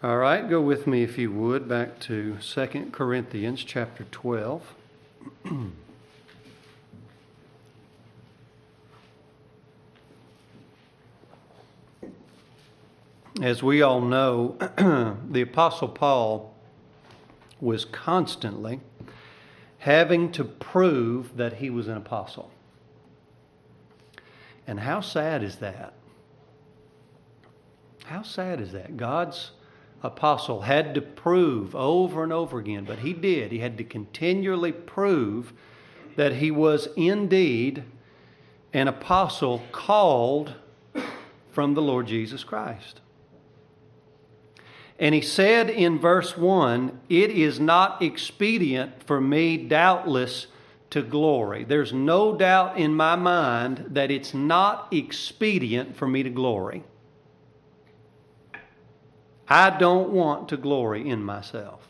All right, go with me, if you would, back to 2 Corinthians chapter 12. As we all know, the Apostle Paul was constantly having to prove that he was an apostle. And how sad is that? How sad is that? God's apostle had to prove over and over again, but he did. He had to continually prove that he was indeed an apostle called from the Lord Jesus Christ. And he said in verse 1, "It is not expedient for me, doubtless, to glory." There's no doubt in my mind that it's not expedient for me to glory. I don't want to glory in myself.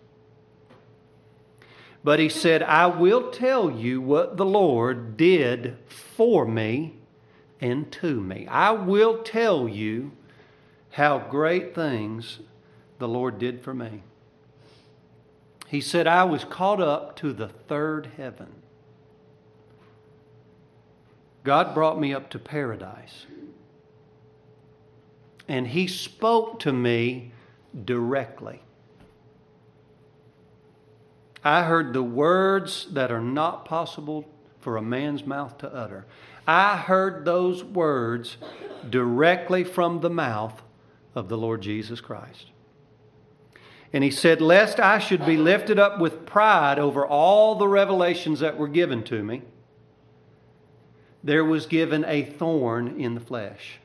But he said, "I will tell you what the Lord did for me and to me." I will tell you how great things the Lord did for me. He said, "I was caught up to the third heaven." God brought me up to paradise. And He spoke to me directly. I heard the words that are not possible for a man's mouth to utter. I heard those words directly from the mouth of the Lord Jesus Christ. And He said, "Lest I should be lifted up with pride over all the revelations that were given to me, there was given a thorn in the flesh."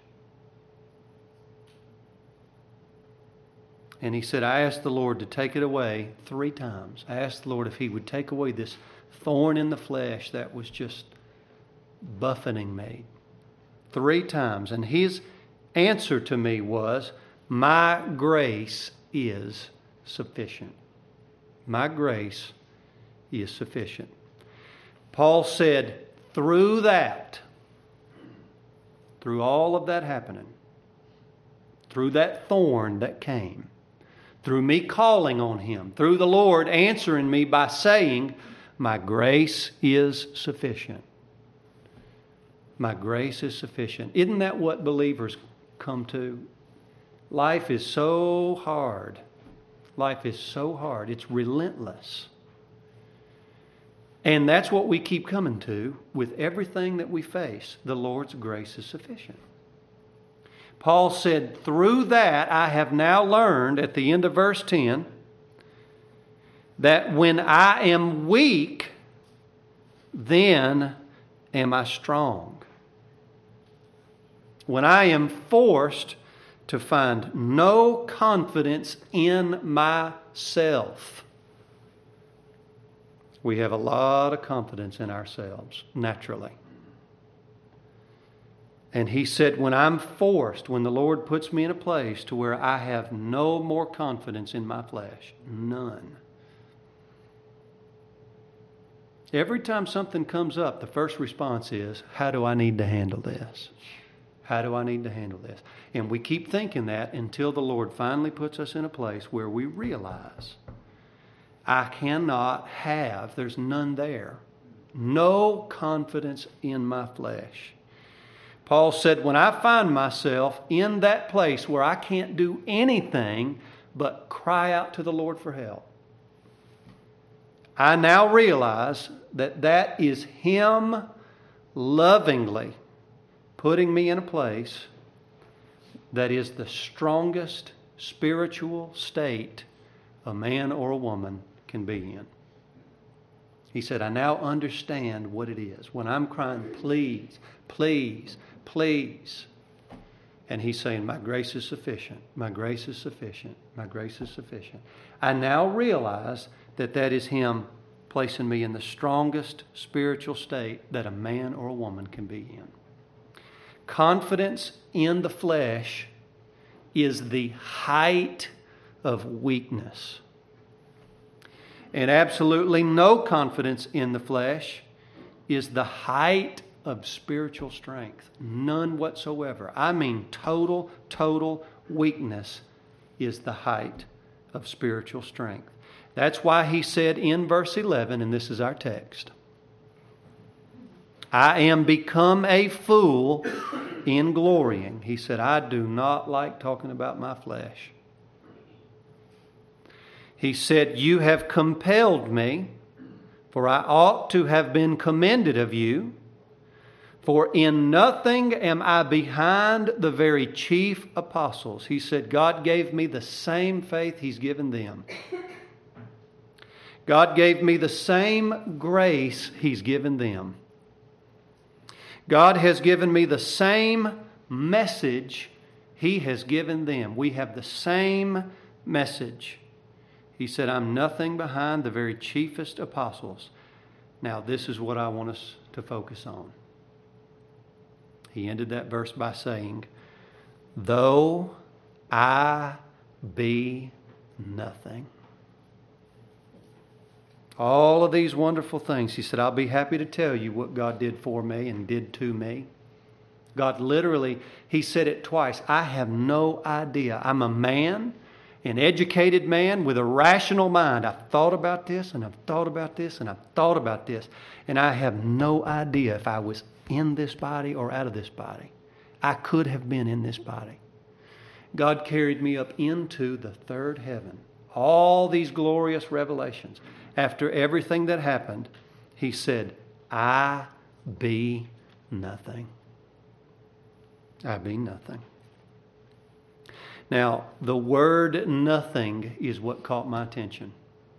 And he said, "I asked the Lord to take it away 3 times. I asked the Lord if He would take away this thorn in the flesh that was just buffeting me 3 times. And His answer to me was, "My grace is sufficient." My grace is sufficient. Paul said, through all of that happening, through that thorn that came, through me calling on Him, through the Lord answering me by saying, "My grace is sufficient." My grace is sufficient. Isn't that what believers come to? Life is so hard. Life is so hard. It's relentless. And that's what we keep coming to with everything that we face. The Lord's grace is sufficient. Paul said, through that I have now learned, at the end of verse 10, that when I am weak, then am I strong. When I am forced to find no confidence in myself. We have a lot of confidence in ourselves, naturally. And he said, when I'm forced, when the Lord puts me in a place to where I have no more confidence in my flesh, none. Every time something comes up, the first response is, how do I need to handle this? How do I need to handle this? And we keep thinking that until the Lord finally puts us in a place where we realize, I cannot have, there's none there, no confidence in my flesh. Paul said, when I find myself in that place where I can't do anything but cry out to the Lord for help, I now realize that that is Him lovingly putting me in a place that is the strongest spiritual state a man or a woman can be in. He said, I now understand what it is. When I'm crying, please, please, please. And He's saying, my grace is sufficient. My grace is sufficient. My grace is sufficient. I now realize that that is Him placing me in the strongest spiritual state that a man or a woman can be in. Confidence in the flesh is the height of weakness. And absolutely no confidence in the flesh is the height of spiritual strength. None whatsoever. I mean total weakness is the height of spiritual strength. That's why he said in verse 11, and this is our text, I am become a fool in glorying. He said, I do not like talking about my flesh. He said, you have compelled me, for I ought to have been commended of you. For in nothing am I behind the very chief apostles. He said, God gave me the same faith He's given them. God gave me the same grace He's given them. God has given me the same message He has given them. We have the same message. He said, I'm nothing behind the very chiefest apostles. Now, this is what I want us to focus on. He ended that verse by saying, though I be nothing. All of these wonderful things. He said, I'll be happy to tell you what God did for me and did to me. God literally, He said it twice. I have no idea. I'm a man, an educated man with a rational mind. I've thought about this and I've thought about this and I've thought about this. And I have no idea if I was in this body or out of this body. I could have been in this body. God carried me up into the third heaven. All these glorious revelations. After everything that happened, He said, I be nothing. I be nothing. Now, the word nothing is what caught my attention.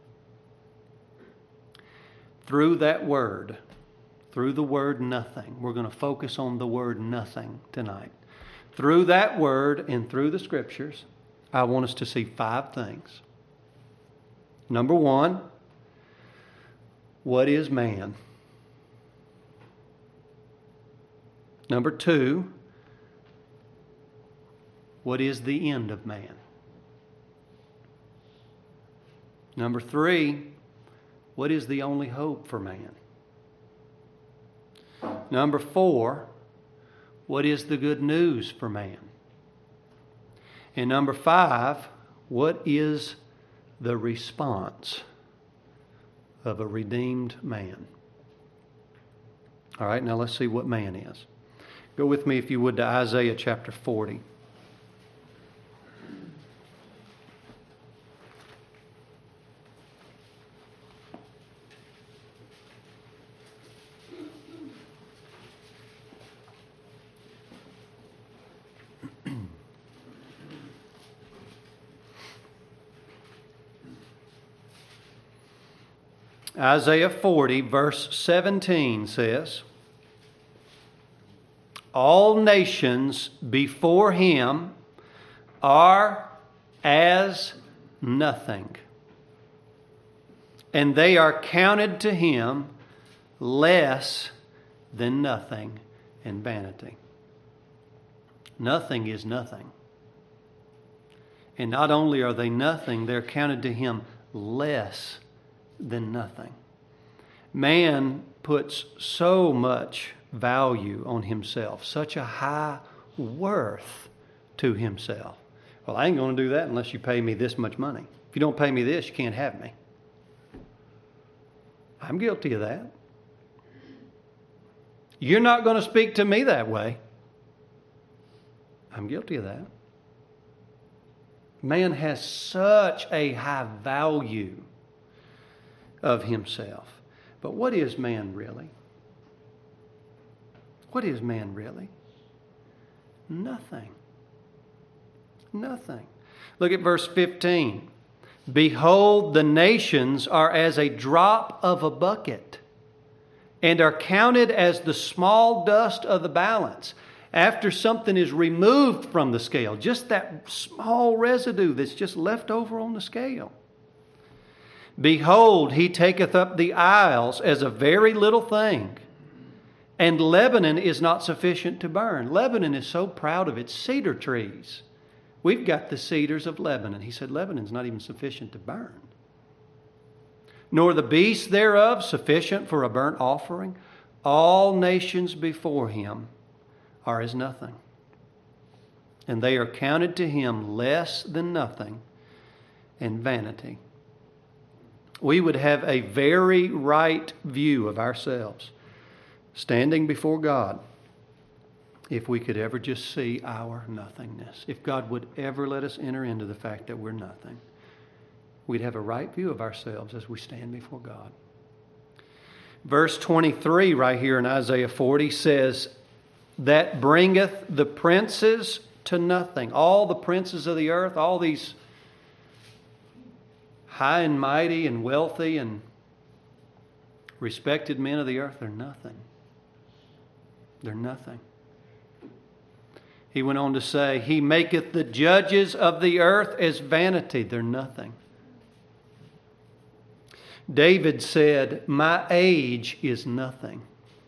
Through that word, through the word nothing, we're going to focus on the word nothing tonight. Through that word and through the Scriptures, I want us to see 5 things. Number 1, what is man? Number 2, what is the end of man? Number 3, what is the only hope for man? Number 4, what is the good news for man? And number 5, what is the response of a redeemed man? All right, now let's see what man is. Go with me, if you would, to Isaiah chapter 40. Isaiah 40, verse 17 says, all nations before Him are as nothing, and they are counted to Him less than nothing and vanity. Nothing is nothing. And not only are they nothing, they're counted to Him less than nothing. Man puts so much value on himself, such a high worth to himself. Well, I ain't going to do that unless you pay me this much money. If you don't pay me this, you can't have me. I'm guilty of that. You're not going to speak to me that way. I'm guilty of that. Man has such a high value of himself. But what is man really? What is man really? Nothing. Nothing. Look at verse 15. Behold, the nations are as a drop of a bucket, and are counted as the small dust of the balance. After something is removed from the scale, just that small residue that's just left over on the scale. Behold, He taketh up the isles as a very little thing, and Lebanon is not sufficient to burn. Lebanon is so proud of its cedar trees. We've got the cedars of Lebanon. He said Lebanon's not even sufficient to burn. Nor the beasts thereof sufficient for a burnt offering. All nations before Him are as nothing. and they are counted to him less than nothing and vanity. We would have a very right view of ourselves standing before God if we could ever just see our nothingness. If God would ever let us enter into the fact that we're nothing, we'd have a right view of ourselves as we stand before God. Verse 23 right here in Isaiah 40 says, that bringeth the princes to nothing. All the princes of the earth, all these high and mighty and wealthy and respected men of the earth, they're nothing. They're nothing. He went on to say, he maketh the judges of the earth as vanity. They're nothing. David said, my age is nothing.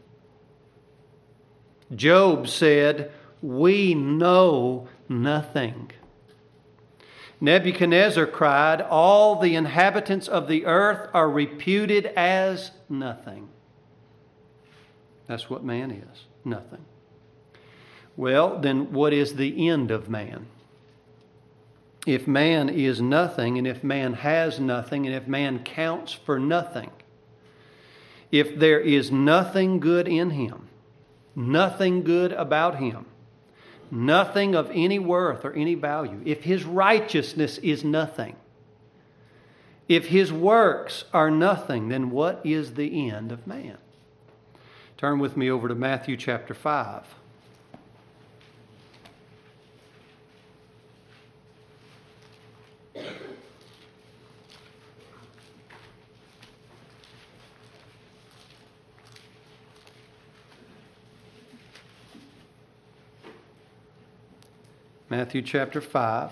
Job said, we know nothing. Nebuchadnezzar cried, all the inhabitants of the earth are reputed as nothing. That's what man is, nothing. Well, then what is the end of man? If man is nothing, and if man has nothing, and if man counts for nothing, if there is nothing good in him, nothing good about him, nothing of any worth or any value, if his righteousness is nothing, if his works are nothing, then what is the end of man? Turn with me over to Matthew chapter 5. Matthew chapter 5,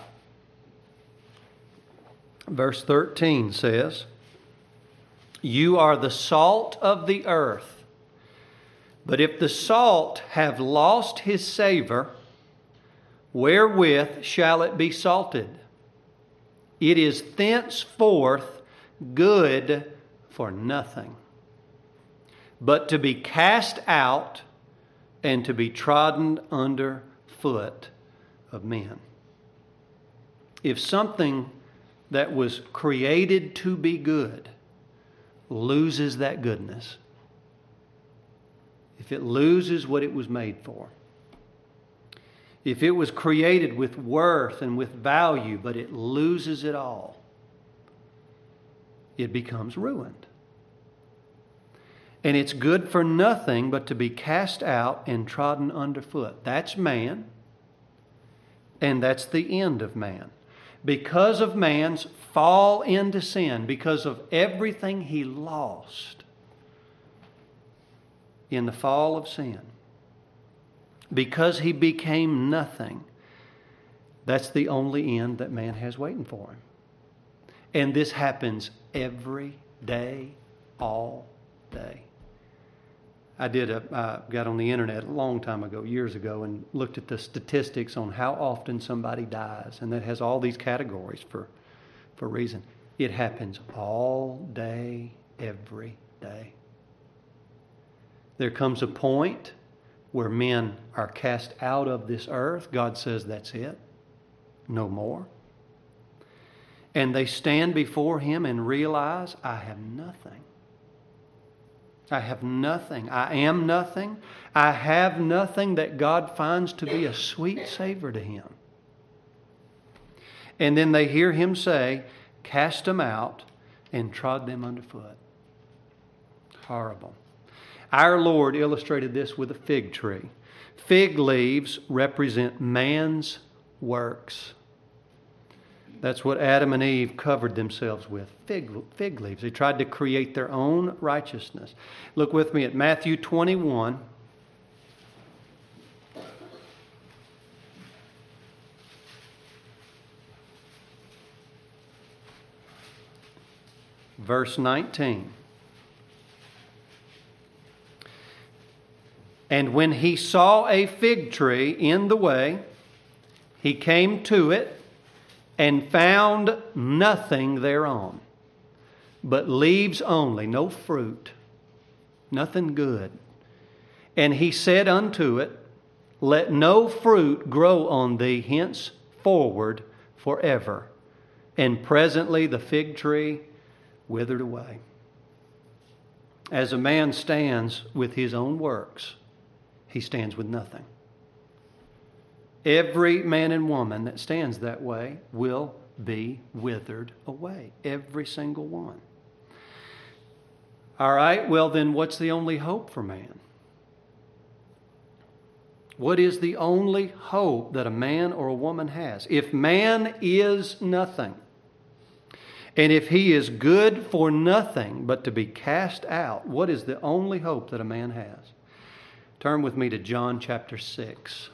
verse 13 says, you are the salt of the earth, but if the salt have lost his savor, wherewith shall it be salted? It is thenceforth good for nothing, but to be cast out and to be trodden under foot of men. If something that was created to be good loses that goodness, if it loses what it was made for, if it was created with worth and with value, but it loses it all, it becomes ruined. And it's good for nothing but to be cast out and trodden underfoot. That's man. And that's the end of man. Because of man's fall into sin, because of everything he lost in the fall of sin, because he became nothing, that's the only end that man has waiting for him. And this happens every day, all day. I got on the internet a long time ago, years ago, and looked at the statistics on how often somebody dies. And that has all these categories for reason. It happens all day, every day. There comes a point where men are cast out of this earth. God says that's it. No more. And they stand before Him and realize, I have nothing. I have nothing. I am nothing. I have nothing that God finds to be a sweet savor to Him. And then they hear Him say, cast them out and trod them underfoot. Horrible. Our Lord illustrated this with a fig tree. Fig leaves represent man's works. That's what Adam and Eve covered themselves with, fig leaves. They tried to create their own righteousness. Look with me at Matthew 21. Verse 19. And when he saw a fig tree in the way, he came to it, and found nothing thereon, but leaves only, no fruit, nothing good. And he said unto it, let no fruit grow on thee henceforward forever. And presently the fig tree withered away. As a man stands with his own works, he stands with nothing. Every man and woman that stands that way will be withered away. Every single one. All right, well then what's the only hope for man? What is the only hope that a man or a woman has? If man is nothing, and if he is good for nothing but to be cast out, what is the only hope that a man has? Turn with me to John chapter 6.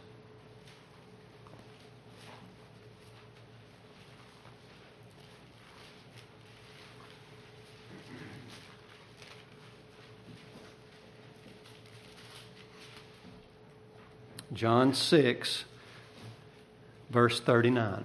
John 6, verse 39.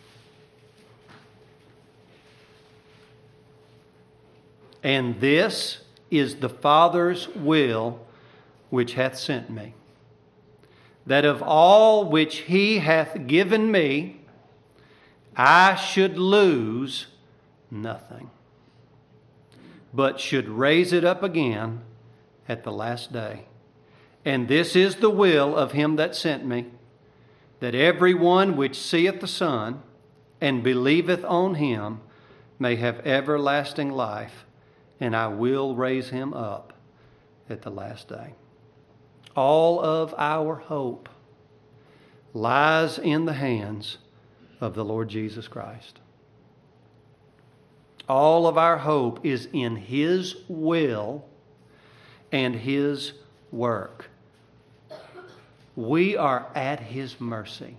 And this is the Father's will which hath sent me, that of all which he hath given me, I should lose nothing, but should raise it up again at the last day. And this is the will of him that sent me, that every one which seeth the Son and believeth on him may have everlasting life, and I will raise him up at the last day. All of our hope lies in the hands of the Lord Jesus Christ. All of our hope is in His will and His work. We are at His mercy.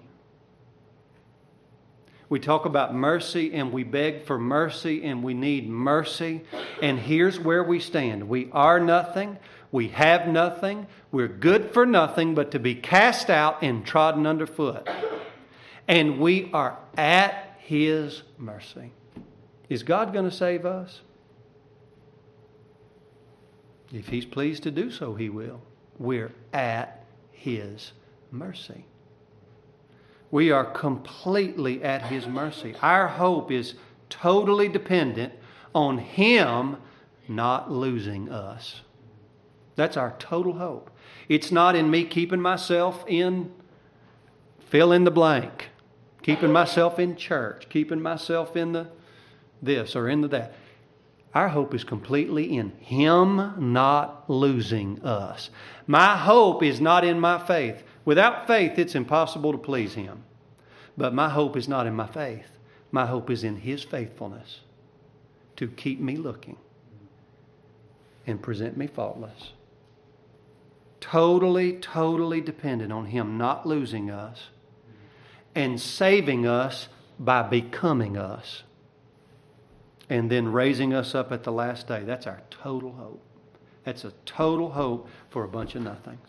We talk about mercy and we beg for mercy and we need mercy. And here's where we stand. We are nothing. We have nothing. We're good for nothing but to be cast out and trodden underfoot. And we are at His mercy. Is God going to save us? If He's pleased to do so, He will. We're at His mercy. We are completely at His mercy. Our hope is totally dependent on Him not losing us. That's our total hope. It's not in me keeping myself in fill in the blank, keeping myself in church, keeping myself in the this or in the that. Our hope is completely in Him not losing us. My hope is not in my faith. Without faith, it's impossible to please Him. But my hope is not in my faith. My hope is in His faithfulness to keep me looking and present me faultless. Totally, totally dependent on Him not losing us and saving us by becoming us. And then raising us up at the last day. That's our total hope. That's a total hope for a bunch of nothings.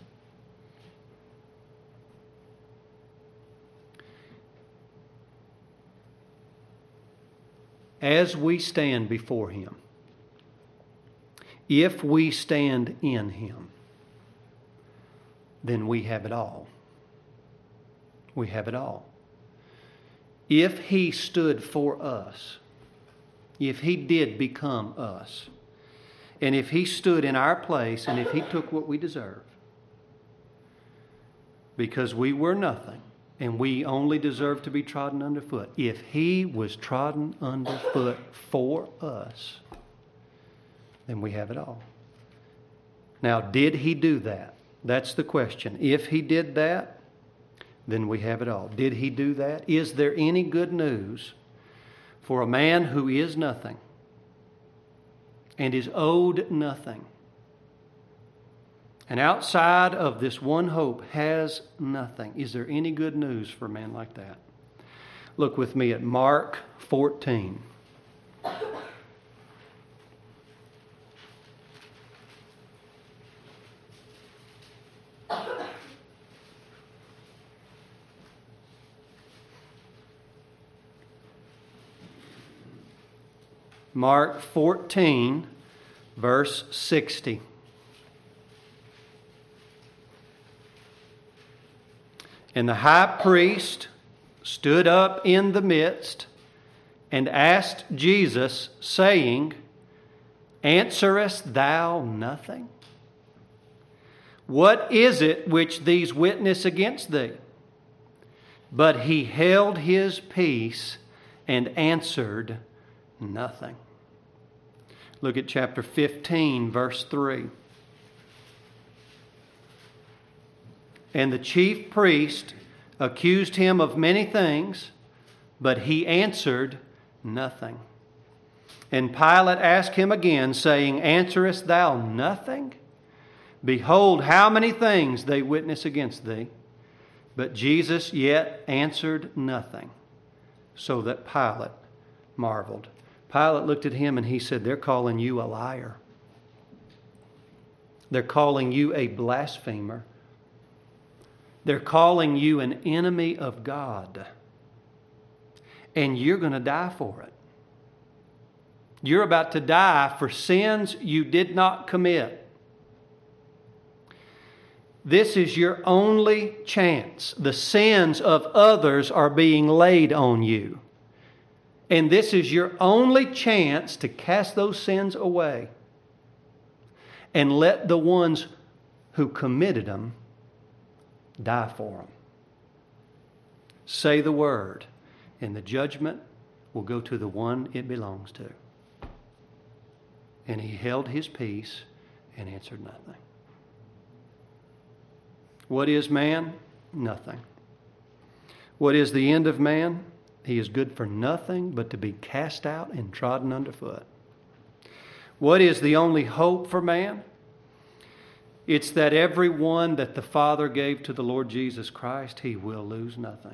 As we stand before Him, if we stand in Him, then we have it all. We have it all. If He stood for us, if He did become us, and if He stood in our place, and if He took what we deserve, because we were nothing, and we only deserve to be trodden underfoot, if He was trodden underfoot for us, then we have it all. Now, did He do that? That's the question. If He did that, then we have it all. Did He do that? Is there any good news for a man who is nothing and is owed nothing, and outside of this one hope has nothing? Is there any good news for a man like that? Look with me at Mark 14. Mark 14, verse 60. And the high priest stood up in the midst and asked Jesus, saying, Answerest thou nothing? What is it which these witness against thee? But he held his peace and answered nothing. Look at chapter 15, verse 3. And the chief priest accused him of many things, but he answered nothing. And Pilate asked him again, saying, Answerest thou nothing? Behold, how many things they witness against thee. But Jesus yet answered nothing, so that Pilate marveled. Pilate looked at him and he said, They're calling you a liar. They're calling you a blasphemer. They're calling you an enemy of God. And you're going to die for it. You're about to die for sins you did not commit. This is your only chance. The sins of others are being laid on you. And this is your only chance to cast those sins away and let the ones who committed them die for them. Say the word, and the judgment will go to the one it belongs to. And he held his peace and answered nothing. What is man? Nothing. What is the end of man? He is good for nothing but to be cast out and trodden underfoot. What is the only hope for man? It's that every one that the Father gave to the Lord Jesus Christ, he will lose nothing.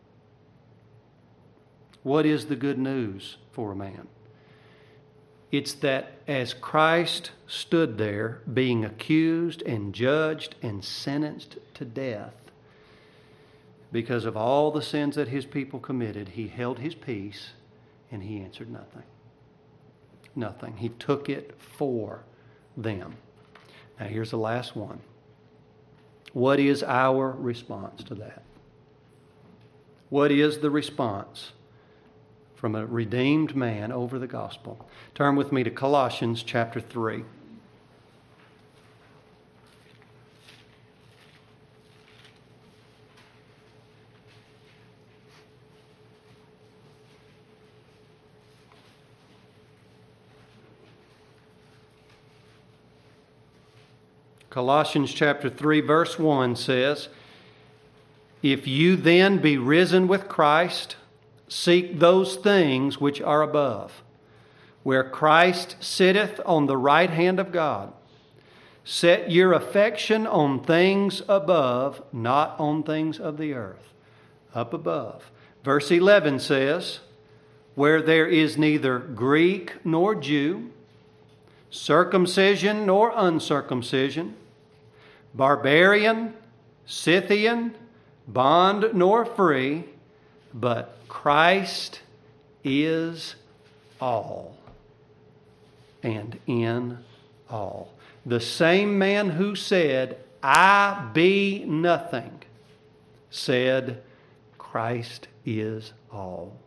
What is the good news for a man? It's that as Christ stood there being accused and judged and sentenced to death because of all the sins that his people committed, he held his peace and he answered nothing. Nothing. He took it for them. Now here's the last one. What is our response to that? What is the response from a redeemed man over the gospel? Turn with me to Colossians chapter 3. Colossians chapter 3 verse 1 says, If you then be risen with Christ, seek those things which are above, where Christ sitteth on the right hand of God. Set your affection on things above, not on things of the earth. Up above. Verse 11 says, Where there is neither Greek nor Jew, circumcision nor uncircumcision, barbarian, Scythian, bond nor free, but Christ is all and in all. The same man who said, I be nothing, said, Christ is all.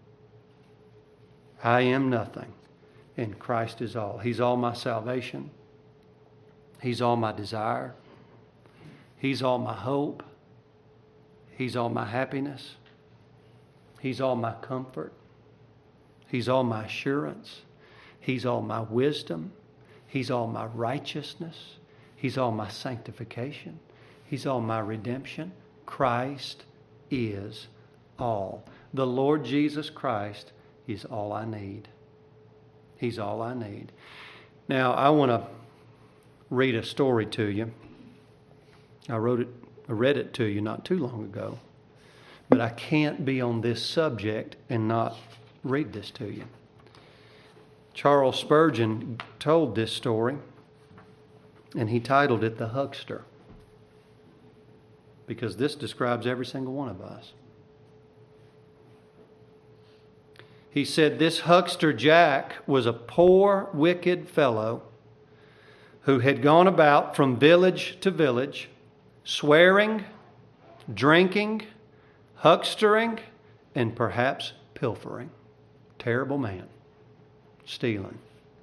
I am nothing, and Christ is all. He's all my salvation. He's all my desire. He's all my hope. He's all my happiness. He's all my comfort. He's all my assurance. He's all my wisdom. He's all my righteousness. He's all my sanctification. He's all my redemption. Christ is all. The Lord Jesus Christ is all I need. He's all I need. Now, I want to read a story to you. I read it to you not too long ago. But I can't be on this subject and not read this to you. Charles Spurgeon told this story, and he titled it The Huckster, because this describes every single one of us. He said this huckster Jack was a poor, wicked fellow who had gone about from village to village, swearing, drinking, huckstering, and perhaps pilfering. Terrible man. Stealing.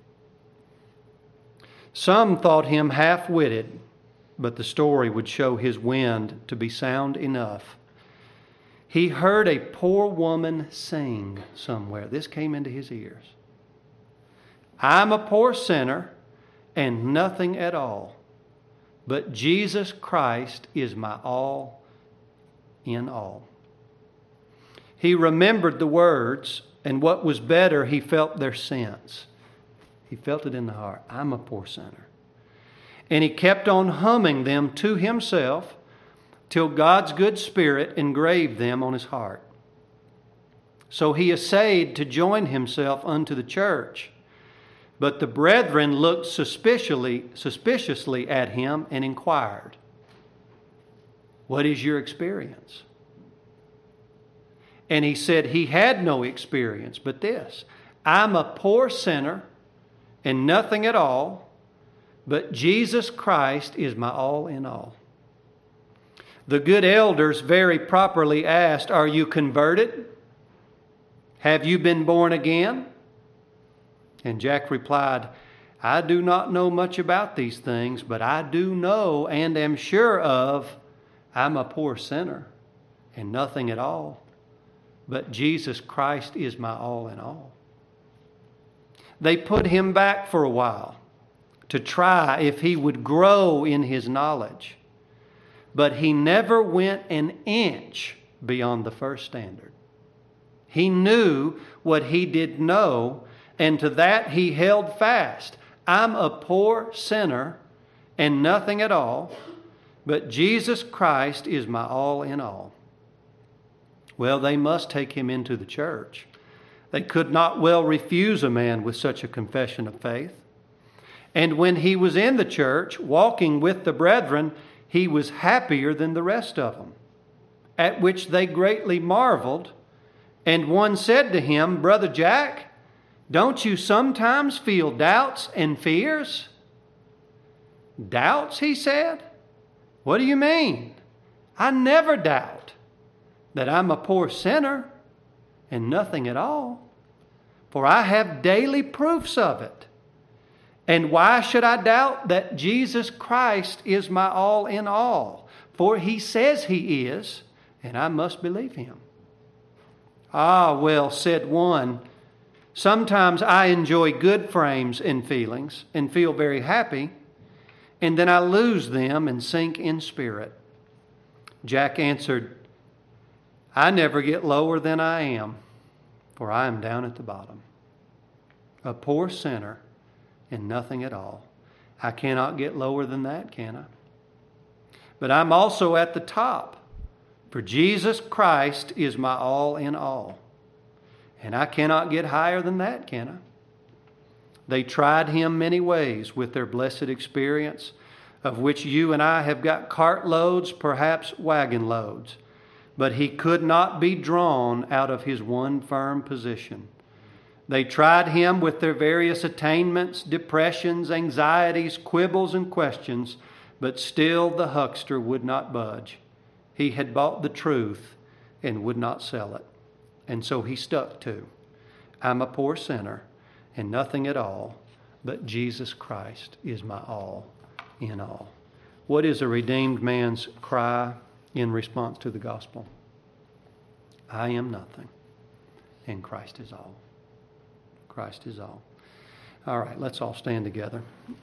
Some thought him half-witted, but the story would show his wind to be sound enough. He heard a poor woman sing somewhere. This came into his ears. I'm a poor sinner and nothing at all, but Jesus Christ is my all in all. He remembered the words, and what was better, he felt their sense. He felt it in the heart. I'm a poor sinner. And he kept on humming them to himself till God's good Spirit engraved them on his heart. So he essayed to join himself unto the church. But the brethren looked suspiciously at him and inquired, what is your experience? And he said he had no experience but this. I'm a poor sinner and nothing at all, but Jesus Christ is my all in all. The good elders very properly asked, are you converted? Have you been born again? And Jack replied, I do not know much about these things, but I do know and am sure of I'm a poor sinner and nothing at all, but Jesus Christ is my all in all. They put him back for a while to try if he would grow in his knowledge, but he never went an inch beyond the first standard. He knew what he did know, and to that he held fast. I'm a poor sinner and nothing at all, but Jesus Christ is my all in all. Well, they must take him into the church. They could not well refuse a man with such a confession of faith. And when he was in the church, walking with the brethren, he was happier than the rest of them, at which they greatly marveled. And one said to him, Brother Jack, don't you sometimes feel doubts and fears? Doubts, he said? What do you mean? I never doubt that I'm a poor sinner and nothing at all, for I have daily proofs of it. And why should I doubt that Jesus Christ is my all in all? For he says he is, and I must believe him. Ah, well, said one, sometimes I enjoy good frames and feelings and feel very happy, and then I lose them and sink in spirit. Jack answered, I never get lower than I am, for I am down at the bottom. A poor sinner and nothing at all. I cannot get lower than that, can I? But I'm also at the top, for Jesus Christ is my all in all. And I cannot get higher than that, can I? They tried him many ways with their blessed experience, of which you and I have got cartloads, perhaps wagon loads. But he could not be drawn out of his one firm position. They tried him with their various attainments, depressions, anxieties, quibbles, and questions, but still the huckster would not budge. He had bought the truth and would not sell it. And so he stuck to, I'm a poor sinner and nothing at all, but Jesus Christ is my all in all. What is a redeemed man's cry in response to the gospel? I am nothing, and Christ is all. Christ is all. All right, let's all stand together.